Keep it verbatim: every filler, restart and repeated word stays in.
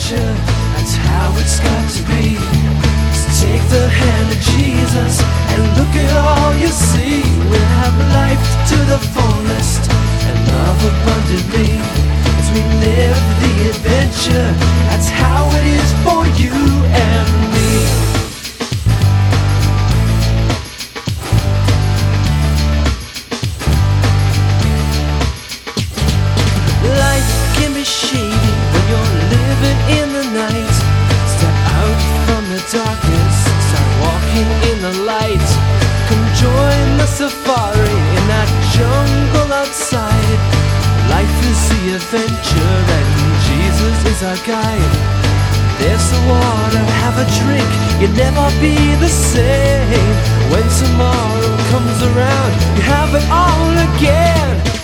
adventure, that's how it's got to be. So take the hand of Jesus and look at all you see. We'll have life to the fullest and love abundantly as we live the adventure. That's how it is for you and me. Life can be shady when you're living in the night. Step out from the darkness, start walking in the light. Come join the safari in that jungle outside. Life is the adventure and Jesus is our guide. There's the water, have a drink, you'll never be the same. When tomorrow comes around, you have it all again.